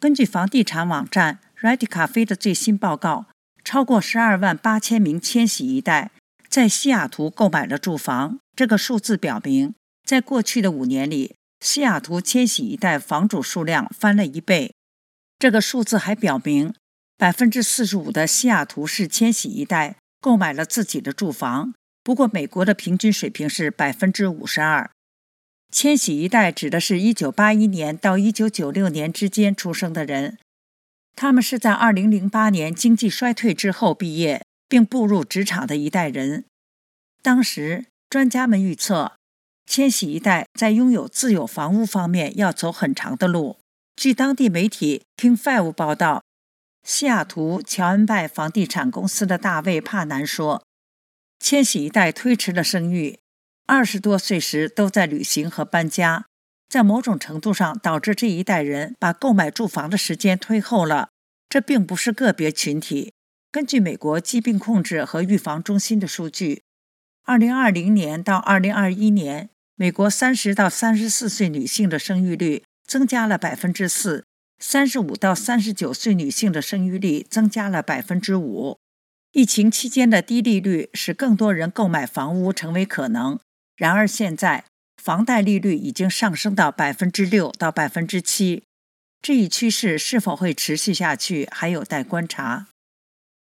根据房地产网站 Ready Cafe 的最新报告，超过12万8千名千禧一代在西雅图购买了住房。这个数字表明，在过去的5年里，西雅图千禧一代房主数量翻了1倍。这个数字还表明，45%的西雅图市千禧一代购买了自己的住房，不过美国的平均水平是52%。千禧一代指的是1981年到1996年之间出生的人，他们是在2008年经济衰退之后毕业并步入职场的一代人。当时，专家们预测，千禧一代在拥有自有房屋方面要走很长的路。据当地媒体 King5 报道，西雅图乔恩拜房地产公司的大卫·帕南说，千禧一代推迟了生育，20多岁时都在旅行和搬家，在某种程度上导致这一代人把购买住房的时间推后了。这并不是个别群体。根据美国疾病控制和预防中心的数据，2020年到2021年，美国30到34岁女性的生育率增加了 4%，35到39岁女性的生育率增加了 5%。疫情期间的低利率使更多人购买房屋成为可能，然而现在房贷利率已经上升到 6% 到 7%， 这一趋势是否会持续下去还有待观察。